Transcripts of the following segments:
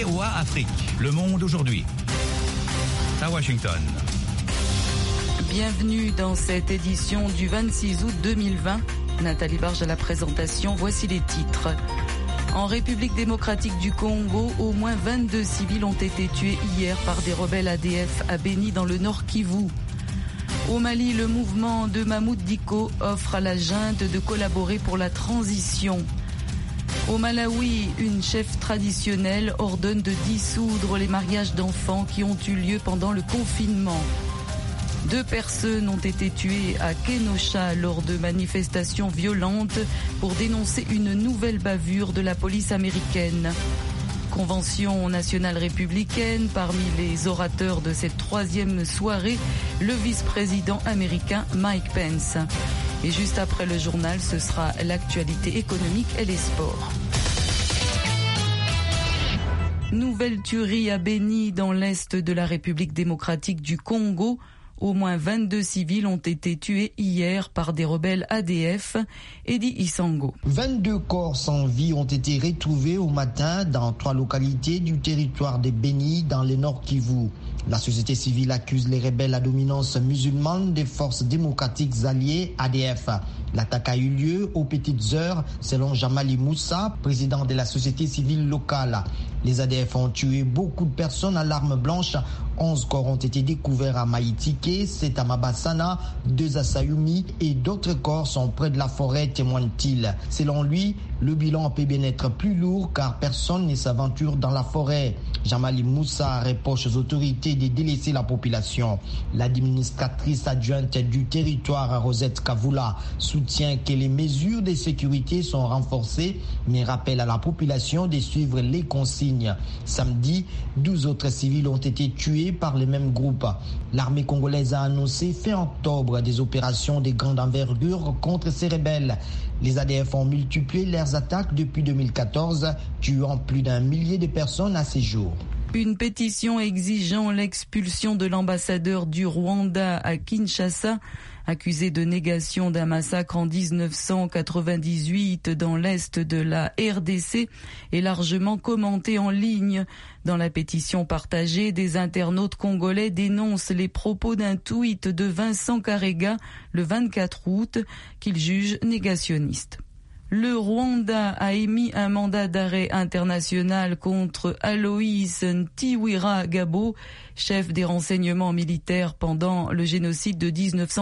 VOA Afrique. Le monde aujourd'hui. À Washington. Bienvenue dans cette édition du 26 août 2020. Nathalie Barge à la présentation. Voici les titres. En République démocratique du Congo, au moins 22 civils ont été tués hier par des rebelles ADF à Beni dans le Nord Kivu. Au Mali, le mouvement de Mahmoud Dicko offre à la junte de collaborer pour la transition. Au Malawi, une chef traditionnelle ordonne de dissoudre les mariages d'enfants qui ont eu lieu pendant le confinement. 2 personnes ont été tuées à Kenosha lors de manifestations violentes pour dénoncer une nouvelle bavure de la police américaine. Convention nationale républicaine, parmi les orateurs de cette 3e soirée, le vice-président américain Mike Pence. Et juste après le journal, ce sera l'actualité économique et les sports. Nouvelle tuerie à Beni dans l'est de la République démocratique du Congo. Au moins 22 civils ont été tués hier par des rebelles ADF. Eddie Isango. 22 corps sans vie ont été retrouvés au matin dans 3 localités du territoire de Beni dans le Nord Kivu. La société civile accuse les rebelles à dominance musulmane des forces démocratiques alliées ADF. L'attaque a eu lieu aux petites heures, selon Jamali Moussa, président de la société civile locale. Les ADF ont tué beaucoup de personnes à l'arme blanche. 11 corps ont été découverts à Maïtike, 7 à Mabassana, 2 à Sayumi et d'autres corps sont près de la forêt, témoigne-t-il. Selon lui, le bilan peut bien être plus lourd car personne ne s'aventure dans la forêt. Jamali Moussa reproche aux autorités de délaisser la population. L'administratrice adjointe du territoire, Rosette Kavula, soutient que les mesures de sécurité sont renforcées, mais rappelle à la population de suivre les consignes. Samedi, 12 autres civils ont été tués par le même groupe. L'armée congolaise a annoncé fin octobre des opérations de grande envergure contre ces rebelles. Les ADF ont multiplié leurs attaques depuis 2014, tuant plus d'1 millier de personnes à ces jours. Une pétition exigeant l'expulsion de l'ambassadeur du Rwanda à Kinshasa, accusé de négation d'un massacre en 1998 dans l'est de la RDC, est largement commentée en ligne. Dans la pétition partagée, des internautes congolais dénoncent les propos d'un tweet de Vincent Karega le 24 août qu'il juge négationniste. Le Rwanda a émis un mandat d'arrêt international contre Aloïs Ntiwira-Gabo, chef des renseignements militaires pendant le génocide de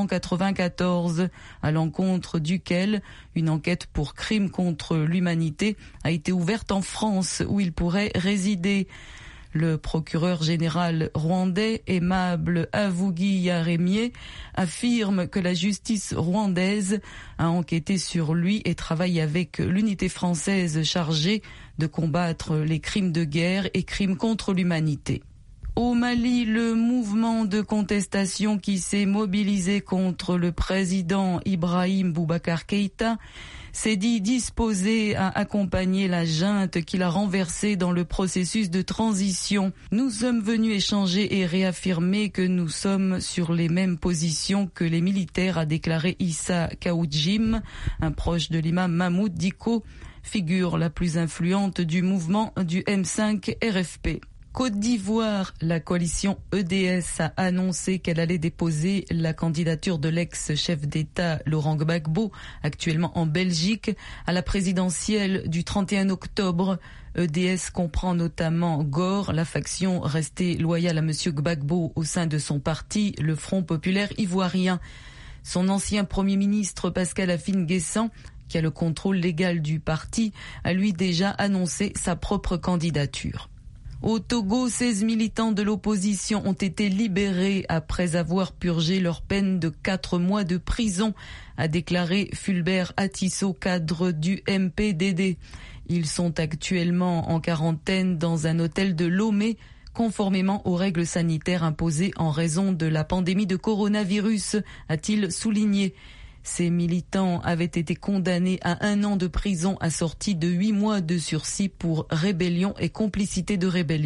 1994, à l'encontre duquel une enquête pour crime contre l'humanité a été ouverte en France, où il pourrait résider. Le procureur général rwandais, Aimable Avugi-Yaremye, affirme que la justice rwandaise a enquêté sur lui et travaille avec l'unité française chargée de combattre les crimes de guerre et crimes contre l'humanité. Au Mali, le mouvement de contestation qui s'est mobilisé contre le président Ibrahim Boubacar Keïta s'est dit disposé à accompagner la junte qu'il a renversée dans le processus de transition. Nous sommes venus échanger et réaffirmer que nous sommes sur les mêmes positions que les militaires, a déclaré Issa Kaoudjim, un proche de l'imam Mahmoud Dicko, figure la plus influente du mouvement du M5 RFP. Côte d'Ivoire, la coalition EDS a annoncé qu'elle allait déposer la candidature de l'ex-chef d'État Laurent Gbagbo, actuellement en Belgique, à la présidentielle du 31 octobre. EDS comprend notamment GOR, la faction restée loyale à M. Gbagbo au sein de son parti, le Front populaire ivoirien. Son ancien Premier ministre Pascal Afine-Guessant, qui a le contrôle légal du parti, a lui déjà annoncé sa propre candidature. Au Togo, 16 militants de l'opposition ont été libérés après avoir purgé leur peine de 4 mois de prison, a déclaré Fulbert Atisso, cadre du MPDD. Ils sont actuellement en quarantaine dans un hôtel de Lomé, conformément aux règles sanitaires imposées en raison de la pandémie de coronavirus, a-t-il souligné. Ces militants avaient été condamnés à 1 an de prison assorti de 8 mois de sursis pour rébellion et complicité de rébellion.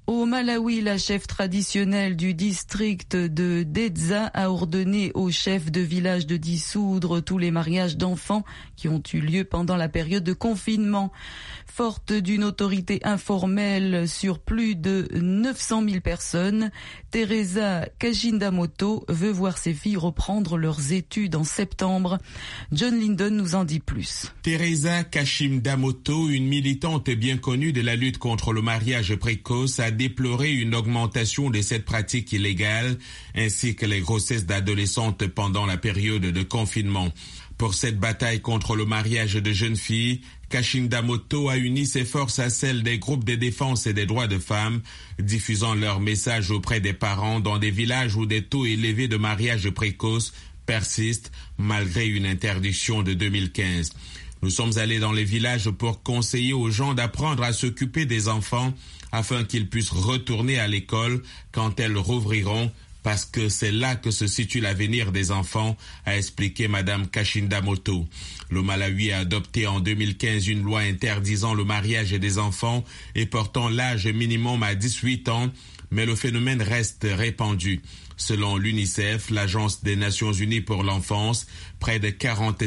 Au Malawi, la chef traditionnelle du district de Dedza a ordonné aux chefs de village de dissoudre tous les mariages d'enfants qui ont eu lieu pendant la période de confinement. Forte d'une autorité informelle sur plus de 900 000 personnes, Teresa Kashindamoto veut voir ses filles reprendre leurs études en septembre. John Linden nous en dit plus. Teresa Kashindamoto, une militante bien connue de la lutte contre le mariage précoce, a déploré une augmentation de cette pratique illégale ainsi que les grossesses d'adolescentes pendant la période de confinement. Pour cette bataille contre le mariage de jeunes filles, Kashindamoto a uni ses forces à celles des groupes de défense et des droits de femmes, diffusant leurs messages auprès des parents dans des villages où des taux élevés de mariage précoce persistent malgré une interdiction de 2015. Nous sommes allés dans les villages pour conseiller aux gens d'apprendre à s'occuper des enfants afin qu'ils puissent retourner à l'école quand elles rouvriront, parce que c'est là que se situe l'avenir des enfants, a expliqué Madame Kashindamoto. Le Malawi a adopté en 2015 une loi interdisant le mariage des enfants et portant l'âge minimum à 18 ans, mais le phénomène reste répandu. Selon l'UNICEF, l'Agence des Nations Unies pour l'enfance, près de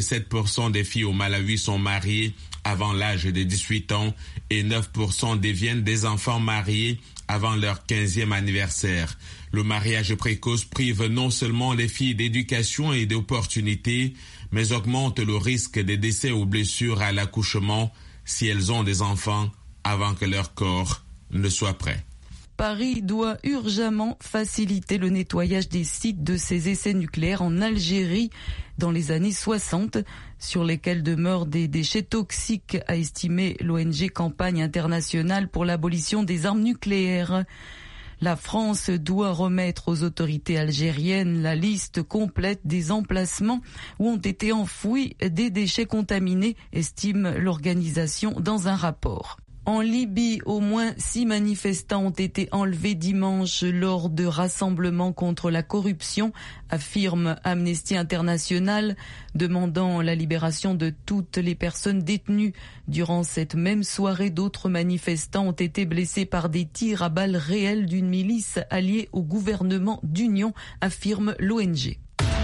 47% des filles au Malawi sont mariées avant l'âge de 18 ans et 9% deviennent des enfants mariés avant leur 15e anniversaire. Le mariage précoce prive non seulement les filles d'éducation et d'opportunités, mais augmente le risque de décès ou blessures à l'accouchement si elles ont des enfants avant que leur corps ne soit prêt. Paris doit urgemment faciliter le nettoyage des sites de ses essais nucléaires en Algérie dans les années 60, sur lesquels demeurent des déchets toxiques, a estimé l'ONG Campagne internationale pour l'abolition des armes nucléaires. La France doit remettre aux autorités algériennes la liste complète des emplacements où ont été enfouis des déchets contaminés, estime l'organisation dans un rapport. En Libye, au moins 6 manifestants ont été enlevés dimanche lors de rassemblements contre la corruption, affirme Amnesty International, demandant la libération de toutes les personnes détenues. Durant cette même soirée, d'autres manifestants ont été blessés par des tirs à balles réelles d'une milice alliée au gouvernement d'union, affirme l'ONG.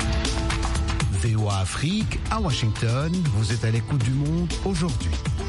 VOA Afrique, à Washington, vous êtes à l'écoute du monde aujourd'hui.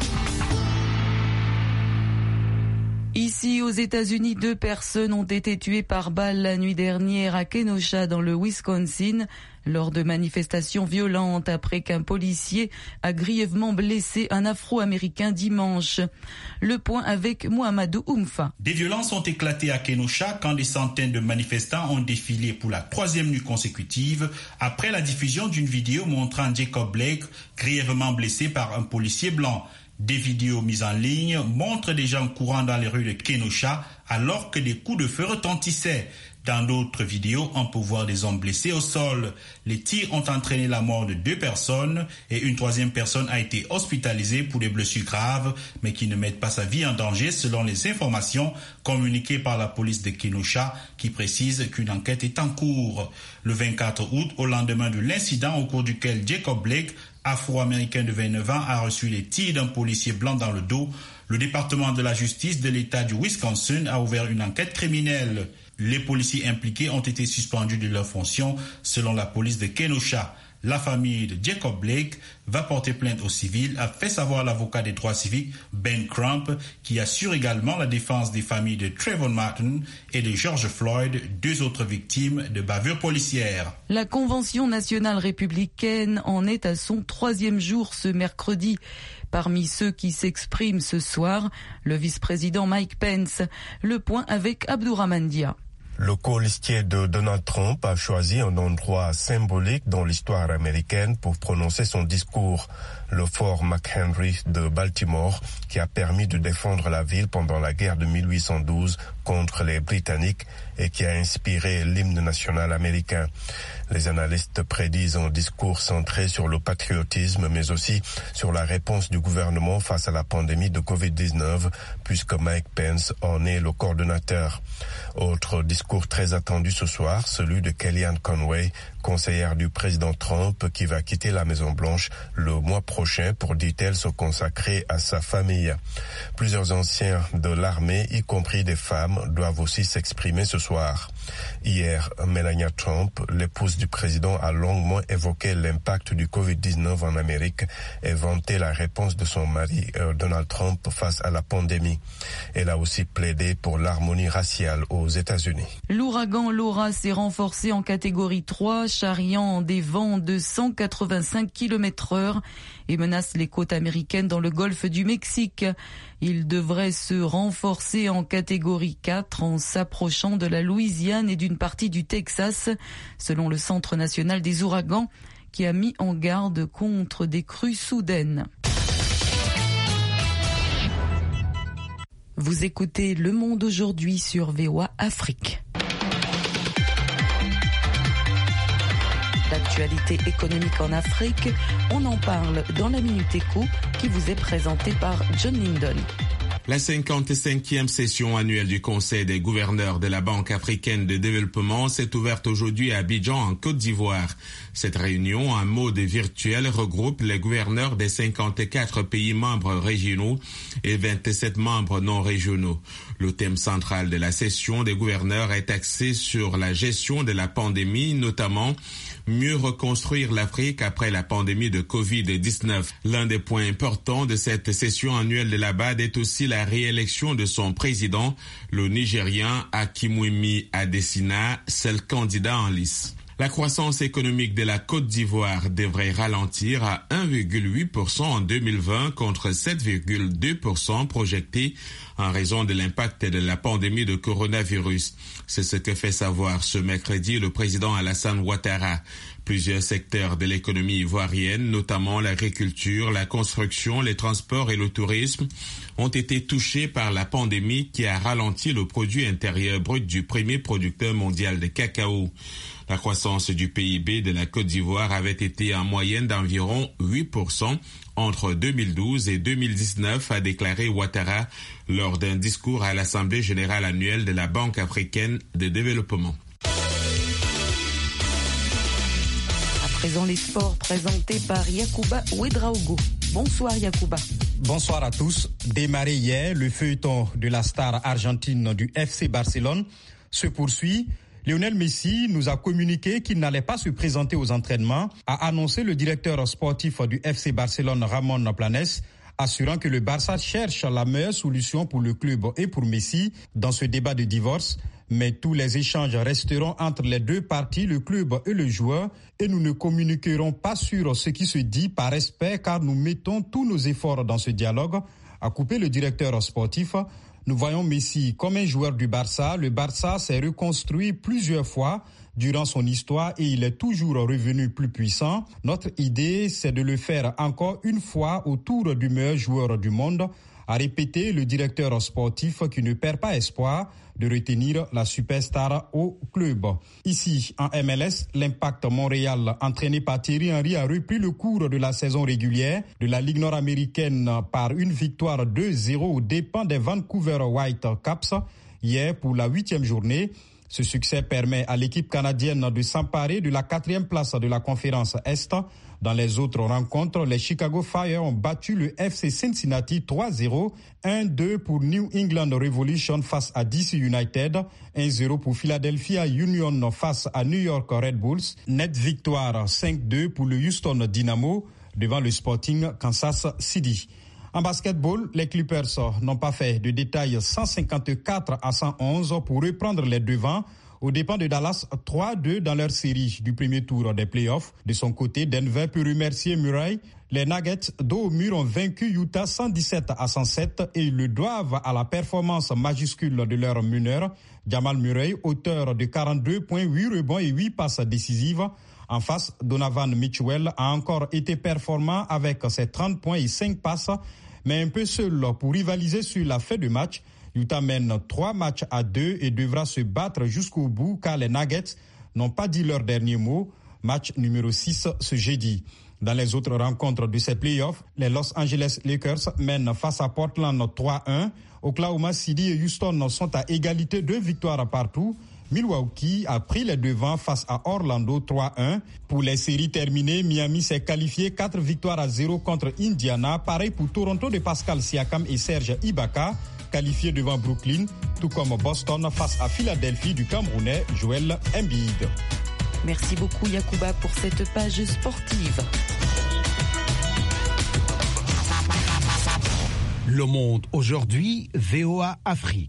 Ici, aux États-Unis, 2 personnes ont été tuées par balle la nuit dernière à Kenosha, dans le Wisconsin, lors de manifestations violentes après qu'un policier a grièvement blessé un Afro-Américain dimanche. Le point avec Mohamedou Oumfa. Des violences ont éclaté à Kenosha quand des centaines de manifestants ont défilé pour la 3e nuit consécutive après la diffusion d'une vidéo montrant Jacob Blake grièvement blessé par un policier blanc. Des vidéos mises en ligne montrent des gens courant dans les rues de Kenosha alors que des coups de feu retentissaient. Dans d'autres vidéos, on peut voir des hommes blessés au sol. Les tirs ont entraîné la mort de 2 personnes et une 3e personne a été hospitalisée pour des blessures graves, mais qui ne mettent pas sa vie en danger selon les informations communiquées par la police de Kenosha qui précise qu'une enquête est en cours. Le 24 août, au lendemain de l'incident au cours duquel Jacob Blake, Afro-américain de 29 ans, a reçu les tirs d'un policier blanc dans le dos, le département de la justice de l'État du Wisconsin a ouvert une enquête criminelle. Les policiers impliqués ont été suspendus de leurs fonctions selon la police de Kenosha. La famille de Jacob Blake va porter plainte au civil, a fait savoir l'avocat des droits civiques Ben Crump, qui assure également la défense des familles de Trayvon Martin et de George Floyd, 2 autres victimes de bavures policières. La Convention nationale républicaine en est à son 3e jour ce mercredi. Parmi ceux qui s'expriment ce soir, le vice-président Mike Pence. Le point avec Abdourahmane Dia. Le colistier de Donald Trump a choisi un endroit symbolique dans l'histoire américaine pour prononcer son discours, le fort McHenry de Baltimore, qui a permis de défendre la ville pendant la guerre de 1812 contre les Britanniques et qui a inspiré l'hymne national américain. Les analystes prédisent un discours centré sur le patriotisme, mais aussi sur la réponse du gouvernement face à la pandémie de Covid-19, puisque Mike Pence en est le coordonnateur. Autre discours très attendu ce soir, celui de Kellyanne Conway, conseillère du président Trump qui va quitter la Maison-Blanche le mois prochain pour, dit-elle, se consacrer à sa famille. Plusieurs anciens de l'armée, y compris des femmes, doivent aussi s'exprimer ce soir. Hier, Melania Trump, l'épouse du président, a longuement évoqué l'impact du Covid-19 en Amérique et vanté la réponse de son mari Donald Trump face à la pandémie. Elle a aussi plaidé pour l'harmonie raciale aux États-Unis. L'ouragan Laura s'est renforcé en catégorie 3, charriant des vents de 185 km/h et menace les côtes américaines dans le golfe du Mexique. Il devrait se renforcer en catégorie 4 en s'approchant de la Louisiane et d'une partie du Texas, selon le Centre national des ouragans, qui a mis en garde contre des crues soudaines. Vous écoutez Le Monde aujourd'hui sur VOA Afrique. L'actualité économique en Afrique, on en parle dans la Minute Éco qui vous est présentée par John Lindon. La 55e session annuelle du Conseil des gouverneurs de la Banque africaine de développement s'est ouverte aujourd'hui à Abidjan, en Côte d'Ivoire. Cette réunion, en mode virtuel, regroupe les gouverneurs des 54 pays membres régionaux et 27 membres non régionaux. Le thème central de la session des gouverneurs est axé sur la gestion de la pandémie, notamment mieux reconstruire l'Afrique après la pandémie de Covid-19. L'un des points importants de cette session annuelle de la BAD est aussi la réélection de son président, le Nigérien Akimoumi Adesina, seul candidat en lice. La croissance économique de la Côte d'Ivoire devrait ralentir à 1,8% en 2020 contre 7,2% projeté en raison de l'impact de la pandémie de coronavirus. C'est ce que fait savoir ce mercredi le président Alassane Ouattara. Plusieurs secteurs de l'économie ivoirienne, notamment l'agriculture, la construction, les transports et le tourisme, ont été touchés par la pandémie qui a ralenti le produit intérieur brut du premier producteur mondial de cacao. La croissance du PIB de la Côte d'Ivoire avait été en moyenne d'environ 8% entre 2012 et 2019, a déclaré Ouattara lors d'un discours à l'Assemblée générale annuelle de la Banque africaine de développement. À présent, les sports présentés par Yacouba Ouedraogo. Bonsoir Yacouba. Bonsoir à tous. Démarré hier, le feuilleton de la star argentine du FC Barcelone se poursuit. Lionel Messi nous a communiqué qu'il n'allait pas se présenter aux entraînements, a annoncé le directeur sportif du FC Barcelone, Ramon Planes, assurant que le Barça cherche la meilleure solution pour le club et pour Messi dans ce débat de divorce. Mais tous les échanges resteront entre les deux parties, le club et le joueur, et nous ne communiquerons pas sur ce qui se dit par respect car nous mettons tous nos efforts dans ce dialogue, a coupé le directeur sportif. Nous voyons Messi comme un joueur du Barça. Le Barça s'est reconstruit plusieurs fois durant son histoire et il est toujours revenu plus puissant. Notre idée, c'est de le faire encore une fois autour du meilleur joueur du monde, a répété le directeur sportif qui ne perd pas espoir de retenir la superstar au club. Ici, en MLS, l'Impact Montréal, entraîné par Thierry Henry, a repris le cours de la saison régulière de la Ligue nord-américaine par une victoire 2-0 aux dépens des Vancouver Whitecaps hier pour la 8e journée. Ce succès permet à l'équipe canadienne de s'emparer de la 4e place de la conférence Est. Dans les autres rencontres, les Chicago Fire ont battu le FC Cincinnati 3-0, 1-2 pour New England Revolution face à DC United, 1-0 pour Philadelphia Union face à New York Red Bulls, net victoire 5-2 pour le Houston Dynamo devant le Sporting Kansas City. En basketball, les Clippers n'ont pas fait de détails 154-111 pour reprendre les devants aux dépens de Dallas 3-2 dans leur série du premier tour des playoffs. De son côté, Denver peut remercier Murray. Les Nuggets dos au mur ont vaincu Utah 117-107 et ils le doivent à la performance majuscule de leur meneur, Jamal Murray, auteur de 42 points, 8 rebonds et 8 passes décisives. En face, Donovan Mitchell a encore été performant avec ses 30 points et 5 passes, mais un peu seul pour rivaliser sur la fin de match. Utah mène 3-2 et devra se battre jusqu'au bout car les Nuggets n'ont pas dit leur dernier mot. Match numéro 6 ce jeudi. Dans les autres rencontres de ces playoffs, les Los Angeles Lakers mènent face à Portland 3-1. Oklahoma City et Houston sont à égalité, 2 victoires partout. Milwaukee a pris les devants face à Orlando 3-1. Pour les séries terminées, Miami s'est qualifié 4-0 contre Indiana. Pareil pour Toronto de Pascal Siakam et Serge Ibaka, qualifiés devant Brooklyn, tout comme Boston face à Philadelphie du Camerounais Joel Embiid. Merci beaucoup Yacouba pour cette page sportive. Le Monde aujourd'hui, VOA Afrique.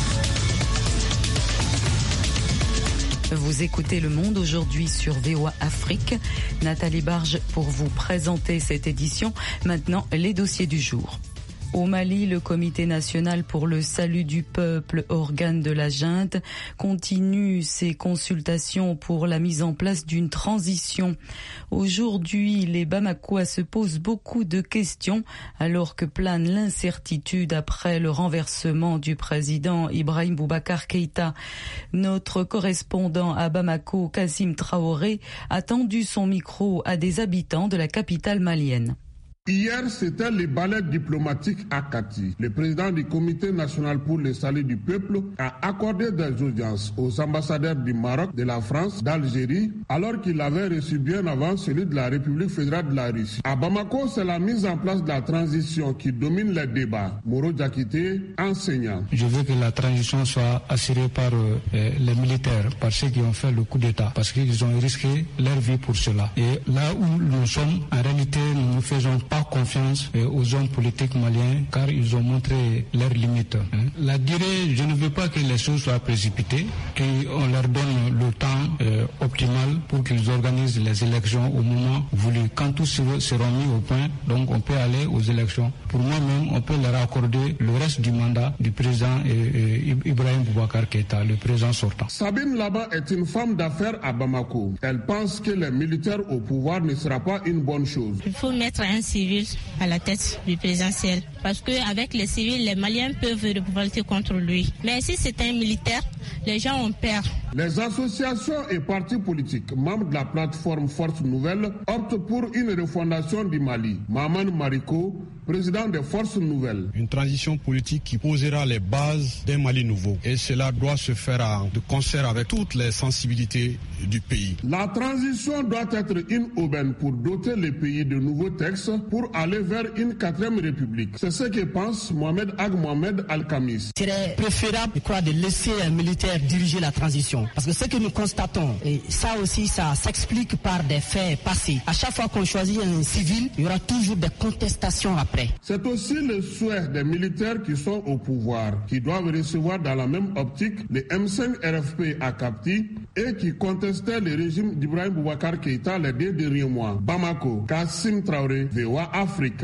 Vous écoutez Le Monde aujourd'hui sur VOA Afrique. Nathalie Barge pour vous présenter cette édition. Maintenant, les dossiers du jour. Au Mali, le Comité national pour le salut du peuple, organe de la junte, continue ses consultations pour la mise en place d'une transition. Aujourd'hui, les Bamakois se posent beaucoup de questions alors que plane l'incertitude après le renversement du président Ibrahim Boubacar Keïta. Notre correspondant à Bamako, Kassim Traoré, a tendu son micro à des habitants de la capitale malienne. Hier, c'était le ballet diplomatique à Kati. Le président du Comité national pour le salut du peuple a accordé des audiences aux ambassadeurs du Maroc, de la France, d'Algérie, alors qu'il avait reçu bien avant celui de la République fédérale de la Russie. À Bamako, c'est la mise en place de la transition qui domine les débats. Moro Diakité, enseignant. Je veux que la transition soit assurée par les militaires, par ceux qui ont fait le coup d'État, parce qu'ils ont risqué leur vie pour cela. Et là où nous sommes, en réalité, nous ne faisons pas confiance aux hommes politiques maliens car ils ont montré leurs limites. La durée, je ne veux pas que les choses soient précipitées, qu'on leur donne le temps optimal pour qu'ils organisent les élections au moment voulu. Quand tous seront mis au point, donc on peut aller aux élections. Pour moi-même, on peut leur accorder le reste du mandat du président Ibrahim Boubacar Keïta, le président sortant. Sabine Laba est une femme d'affaires à Bamako. Elle pense que les militaires au pouvoir ne sera pas une bonne chose. Il faut mettre un civil à la tête du présidentiel. Parce qu'avec les civils, les Maliens peuvent révolter contre lui. Mais si c'est un militaire, les gens ont peur. Les associations et partis politiques membres de la plateforme Force Nouvelle optent pour une refondation du Mali. Maman Mariko, président des Forces Nouvelles. Une transition politique qui posera les bases d'un Mali nouveau. Et cela doit se faire de concert avec toutes les sensibilités du pays. La transition doit être une aubaine pour doter le pays de nouveaux textes pour aller vers une 4e république. C'est ce que pense Mohamed Ag Mohamed Al-Khamis. Il serait préférable, je crois, de laisser un militaire diriger la transition. Parce que ce que nous constatons, et ça aussi, ça s'explique par des faits passés. À chaque fois qu'on choisit un civil, il y aura toujours des contestations après. C'est aussi le souhait des militaires qui sont au pouvoir, qui doivent recevoir dans la même optique les M5 RFP à Kapti et qui contestaient le régime d'Ibrahim Boubacar Keïta les 2 derniers mois. Bamako, Kassim Traoré, VOA Afrique.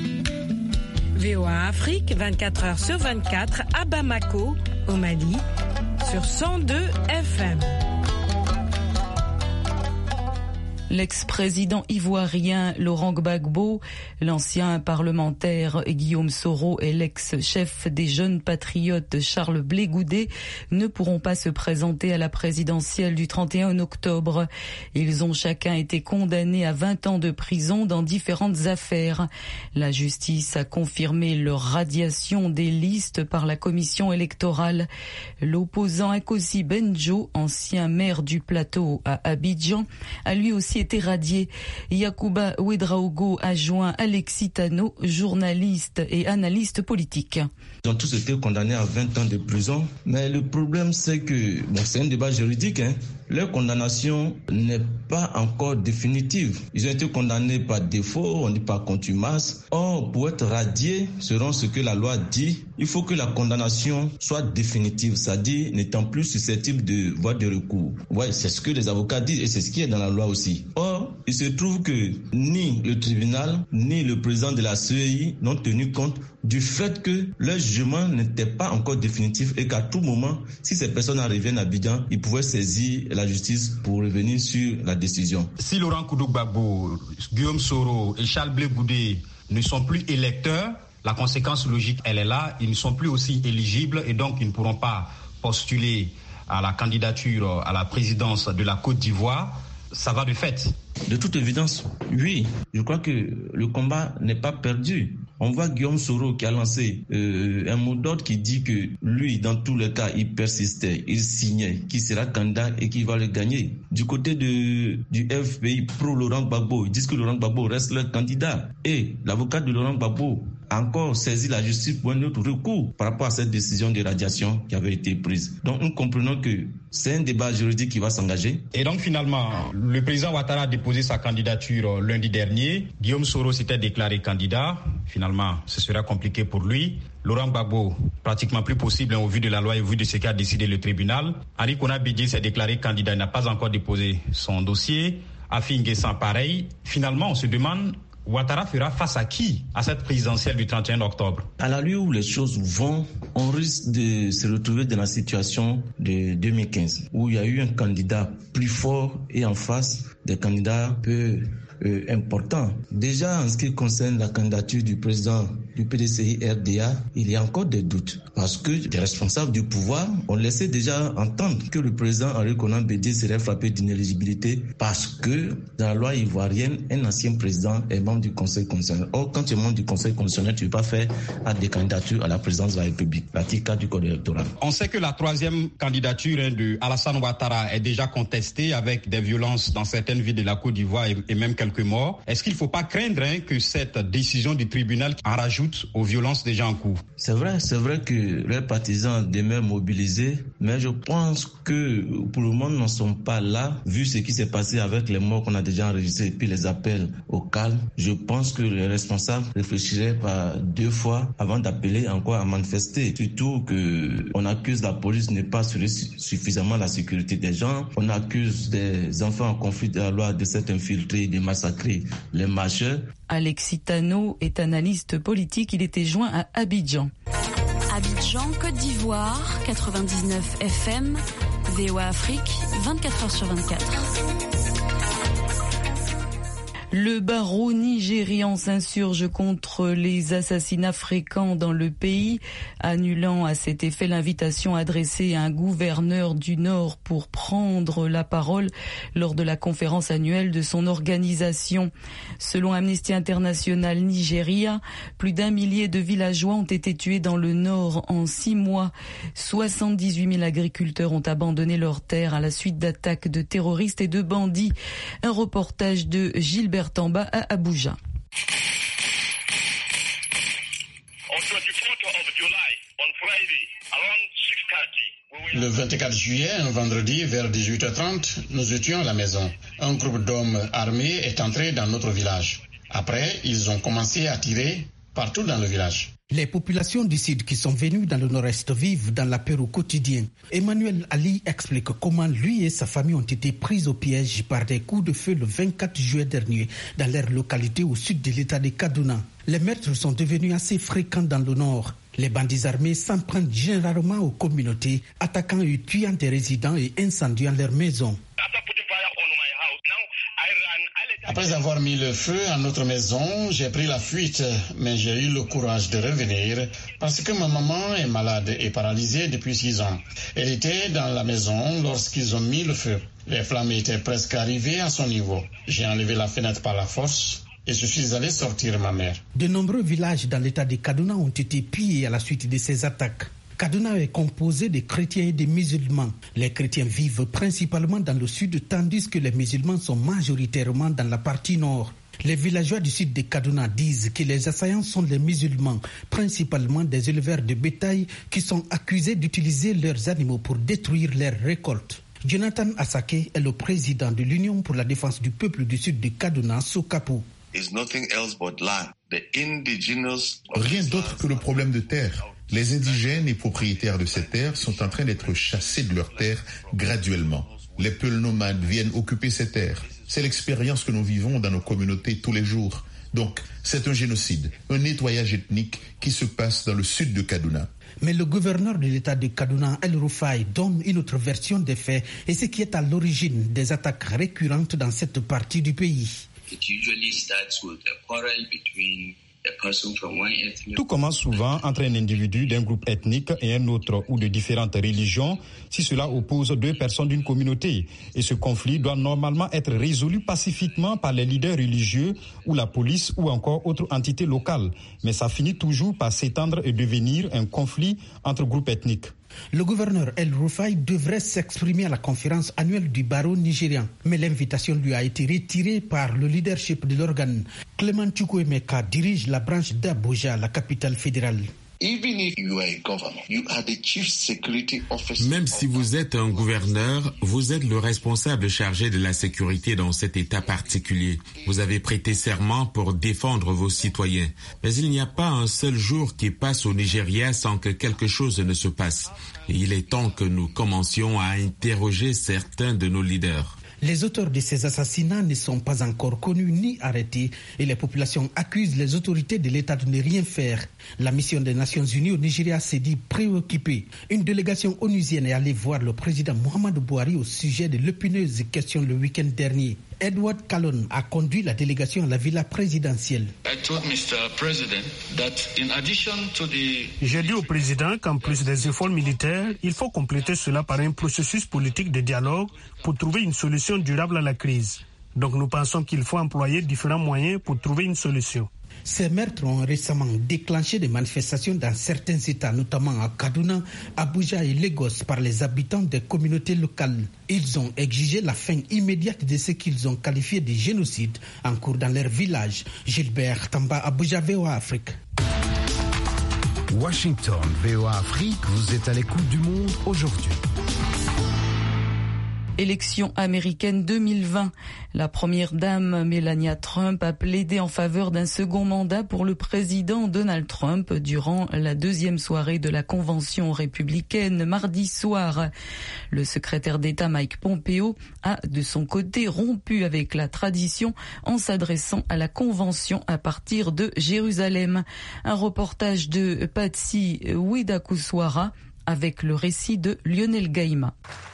VOA Afrique, 24 heures sur 24 à Bamako, au Mali, sur 102 FM. L'ex-président ivoirien Laurent Gbagbo, l'ancien parlementaire Guillaume Soro et l'ex-chef des jeunes patriotes Charles Blé Goudet ne pourront pas se présenter à la présidentielle du 31 octobre. Ils ont chacun été condamnés à 20 ans de prison dans différentes affaires. La justice a confirmé leur radiation des listes par la commission électorale. L'opposant Akossi Benjo, ancien maire du plateau à Abidjan, a lui aussi été radié. Yacouba Ouedraogo a joint Alexis Tano, journaliste et analyste politique. Ils ont tous été condamnés à 20 ans de prison, mais le problème c'est que, c'est un débat juridique, leur condamnation n'est pas encore définitive. Ils ont été condamnés par défaut, on dit par contumace. Or, pour être radiés, selon ce que la loi dit, il faut que la condamnation soit définitive, c'est-à-dire n'étant plus susceptible de voie de recours. Ouais, c'est ce que les avocats disent et c'est ce qui est dans la loi aussi. Or, il se trouve que ni le tribunal, ni le président de la CEI n'ont tenu compte du fait que leur jugement n'était pas encore définitif et qu'à tout moment, si ces personnes reviennent à Abidjan, ils pouvaient saisir la justice pour revenir sur la décision. Si Laurent Gbagbo, Guillaume Soro et Charles Blé Goudet ne sont plus électeurs, la conséquence logique, elle est là, ils ne sont plus aussi éligibles et donc ils ne pourront pas postuler à la candidature à la présidence de la Côte d'Ivoire. Ça va de fait. De toute évidence, oui. Je crois que le combat n'est pas perdu. On voit Guillaume Soro qui a lancé un mot d'ordre qui dit que lui, dans tous les cas, il persistait, il signait, qu'il sera candidat et qu'il va le gagner. Du côté du FPI pro Laurent Gbagbo, ils disent que Laurent Gbagbo reste leur candidat. Et l'avocat de Laurent Gbagbo a encore saisi la justice pour un autre recours par rapport à cette décision de radiation qui avait été prise. Donc nous comprenons que c'est un débat juridique qui va s'engager. Et donc finalement, le président Ouattara a déposé sa candidature lundi dernier. Guillaume Soro s'était déclaré candidat. Finalement, ce sera compliqué pour lui. Laurent Gbagbo, pratiquement plus possible au vu de la loi et au vu de ce qu'a décidé le tribunal. Ali Kouna Bédié s'est déclaré candidat, il n'a pas encore déposé son dossier. Afi N'Guessan, pareil. Finalement, on se demande, Ouattara fera face à qui à cette présidentielle du 31 octobre? À la lieu où les choses vont, on risque de se retrouver dans la situation de 2015, où il y a eu un candidat plus fort et en face des candidats peu importants. Déjà, en ce qui concerne la candidature du président du PDCI-RDA, il y a encore des doutes parce que les responsables du pouvoir ont laissé déjà entendre que le président Henri Konan Bédié serait frappé d'inéligibilité parce que dans la loi ivoirienne, un ancien président est membre du Conseil constitutionnel. Or, quand tu es membre du Conseil constitutionnel, tu ne peux pas faire des candidatures à la présidence de la République. L'article 4 du Code électoral. On sait que la troisième candidature de Alassane Ouattara est déjà contestée avec des violences dans certaines villes de la Côte d'Ivoire et même quelques morts. Est-ce qu'il ne faut pas craindre que cette décision du tribunal en rajoute aux violences déjà en cours? C'est vrai que les partisans demeurent mobilisés, mais je pense que pour le moment, nous n'en sommes pas là. Vu ce qui s'est passé avec les morts qu'on a déjà enregistrés et puis les appels au calme, je pense que les responsables réfléchiraient par deux fois avant d'appeler encore à manifester. Surtout qu'on accuse la police de ne pas assurer suffisamment la sécurité des gens. On accuse des enfants en conflit de la loi de s'être infiltrés, de massacrer les marcheurs. Alexis Tano est analyste politique. Il était joint à Abidjan. Abidjan, Côte d'Ivoire, 99 FM, VOA Afrique, 24h sur 24. Le barreau nigérian s'insurge contre les assassinats fréquents dans le pays, annulant à cet effet l'invitation adressée à un gouverneur du Nord pour prendre la parole lors de la conférence annuelle de son organisation. Selon Amnesty International Nigeria, plus d'1 millier de villageois ont été tués dans le Nord en 6 mois. 78 000 agriculteurs ont abandonné leurs terres à la suite d'attaques de terroristes et de bandits. Un reportage de Gilbert Tamba à Abuja. Le 24 juillet, un vendredi, vers 18h30, nous étions à la maison. Un groupe d'hommes armés est entré dans notre village. Après, ils ont commencé à tirer partout dans le village. Les populations du sud qui sont venues dans le nord-est vivent dans la peur au quotidien. Emmanuel Ali explique comment lui et sa famille ont été pris au piège par des coups de feu le 24 juillet dernier dans leur localité au sud de l'état de Kaduna. Les meurtres sont devenus assez fréquents dans le nord. Les bandits armés s'en prennent généralement aux communautés, attaquant et tuant des résidents et incendiant leurs maisons. Après avoir mis le feu à notre maison, j'ai pris la fuite, mais j'ai eu le courage de revenir parce que ma maman est malade et paralysée depuis 6 ans. Elle était dans la maison lorsqu'ils ont mis le feu. Les flammes étaient presque arrivées à son niveau. J'ai enlevé la fenêtre par la force et je suis allé sortir ma mère. De nombreux villages dans l'état de Kaduna ont été pillés à la suite de ces attaques. Kaduna est composé de chrétiens et de musulmans. Les chrétiens vivent principalement dans le sud, tandis que les musulmans sont majoritairement dans la partie nord. Les villageois du sud de Kaduna disent que les assaillants sont les musulmans, principalement des éleveurs de bétail qui sont accusés d'utiliser leurs animaux pour détruire leurs récoltes. Jonathan Asake est le président de l'Union pour la défense du peuple du sud de Kaduna, Sokapo. Rien d'autre que le problème de terre. Les indigènes et propriétaires de ces terres sont en train d'être chassés de leurs terres graduellement. Les peuls nomades viennent occuper ces terres. C'est l'expérience que nous vivons dans nos communautés tous les jours. Donc, c'est un génocide, un nettoyage ethnique qui se passe dans le sud de Kaduna. Mais le gouverneur de l'état de Kaduna, El Rufai, donne une autre version des faits et ce qui est à l'origine des attaques récurrentes dans cette partie du pays. Tout commence souvent entre un individu d'un groupe ethnique et un autre ou de différentes religions si cela oppose deux personnes d'une communauté. Et ce conflit doit normalement être résolu pacifiquement par les leaders religieux ou la police ou encore autre entité locale. Mais ça finit toujours par s'étendre et devenir un conflit entre groupes ethniques. Le gouverneur El Rufai devrait s'exprimer à la conférence annuelle du barreau nigérian, mais l'invitation lui a été retirée par le leadership de l'organe. Clément Chukwuemeka dirige la branche d'Abuja, la capitale fédérale. Même si vous êtes un gouverneur, vous êtes le responsable chargé de la sécurité dans cet État particulier. Vous avez prêté serment pour défendre vos citoyens. Mais il n'y a pas un seul jour qui passe au Nigeria sans que quelque chose ne se passe. Et il est temps que nous commencions à interroger certains de nos leaders. Les auteurs de ces assassinats ne sont pas encore connus ni arrêtés et les populations accusent les autorités de l'État de ne rien faire. La mission des Nations Unies au Nigeria s'est dit préoccupée. Une délégation onusienne est allée voir le président Muhammadu Buhari au sujet de l'épineuse question le week-end dernier. Edward Callon a conduit la délégation à la villa présidentielle. J'ai dit au président qu'en plus des efforts militaires, il faut compléter cela par un processus politique de dialogue pour trouver une solution durable à la crise. Donc nous pensons qu'il faut employer différents moyens pour trouver une solution. Ces meurtres ont récemment déclenché des manifestations dans certains États, notamment à Kaduna, Abuja et Lagos, par les habitants des communautés locales. Ils ont exigé la fin immédiate de ce qu'ils ont qualifié de génocide en cours dans leur village. Gilbert Tamba, Abuja, VOA Afrique. Washington, VOA Afrique, vous êtes à l'écoute du monde aujourd'hui. Élections américaines 2020. La première dame Melania Trump a plaidé en faveur d'un second mandat pour le président Donald Trump durant la deuxième soirée de la convention républicaine mardi soir. Le secrétaire d'État Mike Pompeo a de son côté rompu avec la tradition en s'adressant à la convention à partir de Jérusalem. Un reportage de Patsy Widakuswara avec le récit de Lionel Gaïma.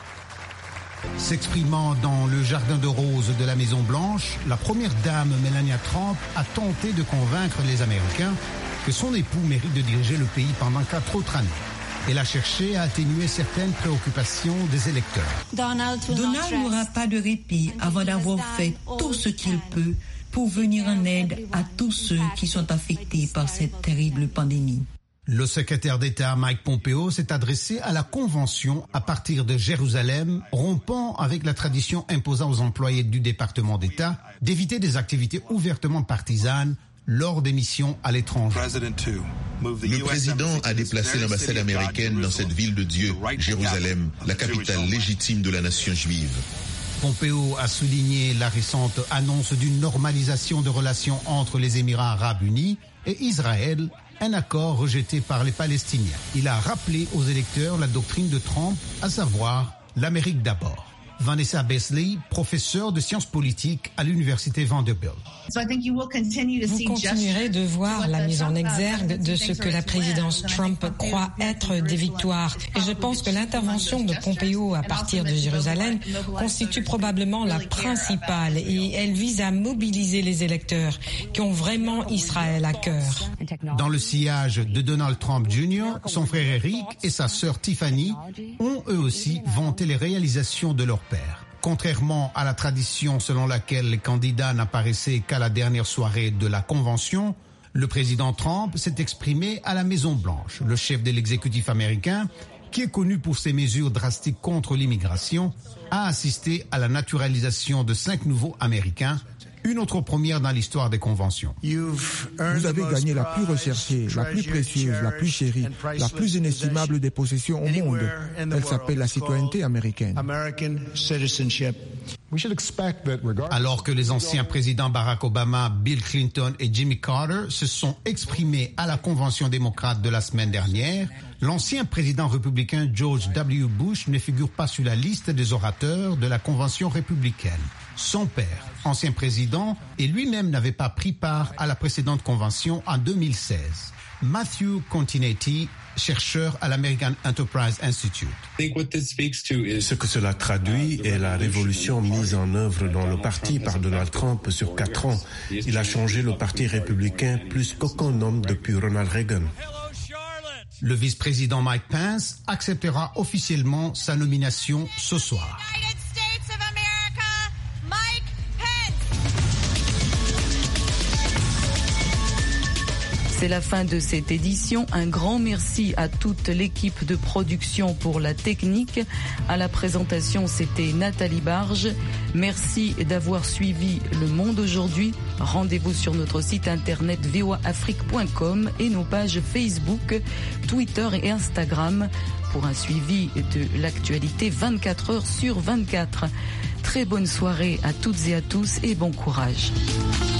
S'exprimant dans le jardin de roses de la Maison-Blanche, la première dame Melania Trump a tenté de convaincre les Américains que son époux mérite de diriger le pays pendant 4 autres années. Elle a cherché à atténuer certaines préoccupations des électeurs. Donald n'aura pas de répit avant d'avoir fait tout ce qu'il peut pour venir en aide à tous ceux qui sont affectés par cette terrible pandémie. Le secrétaire d'État Mike Pompeo s'est adressé à la Convention à partir de Jérusalem, rompant avec la tradition imposant aux employés du département d'État d'éviter des activités ouvertement partisanes lors des missions à l'étranger. Le président a déplacé l'ambassade américaine dans cette ville de Dieu, Jérusalem, la capitale légitime de la nation juive. Pompeo a souligné la récente annonce d'une normalisation de relations entre les Émirats arabes unis et Israël, un accord rejeté par les Palestiniens. Il a rappelé aux électeurs la doctrine de Trump, à savoir l'Amérique d'abord. Vanessa Besley, professeure de sciences politiques à l'université Vanderbilt. Vous continuerez de voir la mise en exergue de ce que la présidence Trump croit être des victoires. Et je pense que l'intervention de Pompeo à partir de Jérusalem constitue probablement la principale et elle vise à mobiliser les électeurs qui ont vraiment Israël à cœur. Dans le sillage de Donald Trump Jr., son frère Eric et sa sœur Tiffany ont eux aussi vanté les réalisations de leur père. Contrairement à la tradition selon laquelle les candidats n'apparaissaient qu'à la dernière soirée de la convention, le président Trump s'est exprimé à la Maison-Blanche. Le chef de l'exécutif américain, qui est connu pour ses mesures drastiques contre l'immigration, a assisté à la naturalisation de 5 nouveaux Américains, une autre première dans l'histoire des conventions. Vous avez gagné la plus recherchée, la plus précieuse, la plus chérie, la plus inestimable des possessions au monde. Elle s'appelle la citoyenneté américaine. Alors que les anciens présidents Barack Obama, Bill Clinton et Jimmy Carter se sont exprimés à la convention démocrate de la semaine dernière, l'ancien président républicain George W. Bush ne figure pas sur la liste des orateurs de la convention républicaine. Son père, ancien président, et lui-même n'avait pas pris part à la précédente convention en 2016. Matthew Continetti chercheur à l'American Enterprise Institute. Ce que cela traduit est la révolution mise en œuvre dans le parti par Donald Trump sur 4 ans. Il a changé le parti républicain plus qu'aucun homme depuis Ronald Reagan. Le vice-président Mike Pence acceptera officiellement sa nomination ce soir. C'est la fin de cette édition. Un grand merci à toute l'équipe de production pour la technique. À la présentation, c'était Nathalie Barge. Merci d'avoir suivi Le Monde aujourd'hui. Rendez-vous sur notre site internet voaafrique.com et nos pages Facebook, Twitter et Instagram pour un suivi de l'actualité 24 heures sur 24. Très bonne soirée à toutes et à tous et bon courage.